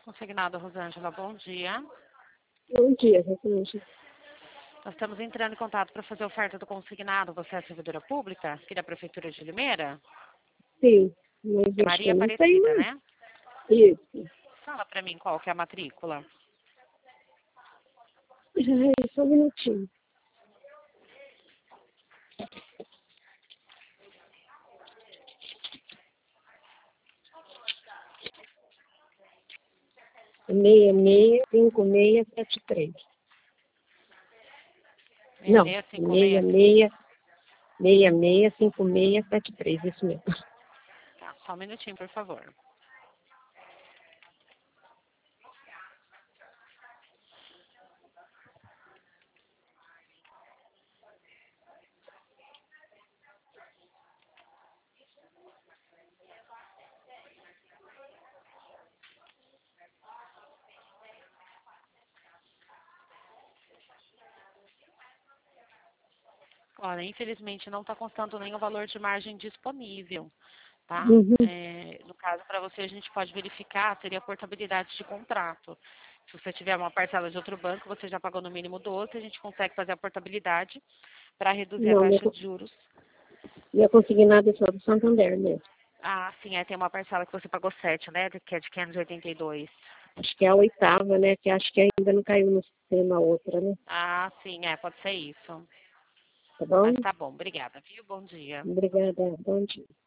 Consignado, Rosângela, bom dia. Bom dia, Rosângela. Nós estamos entrando em contato para fazer oferta do consignado. Você é servidora pública aqui da Prefeitura de Limeira? Sim, mas É acho que Maria eu não tenho Aparecida, mais. né? Isso. Fala para mim qual que é a matrícula. Ai, só um minutinho. Meia, meia, 5673. Não, 6656. 665673, isso mesmo. Tá, só um minutinho, por favor. Olha, infelizmente não está constando nem o valor de margem disponível, tá? Uhum. No caso, para você, a gente pode verificar, seria a portabilidade de contrato. Se você tiver uma parcela de outro banco, você já pagou no mínimo 12, a gente consegue fazer a portabilidade para reduzir a Não, taxa de juros. minha consignada é só do Santander mesmo. Ah, sim, tem uma parcela que você pagou 7, né? Que é de 582. Acho que é a oitava, né? Que acho que ainda não caiu no sistema a outra, né? Ah, sim, pode ser isso. Tá bom? Mas tá bom, obrigada, viu? Bom dia. Obrigada. Bom dia.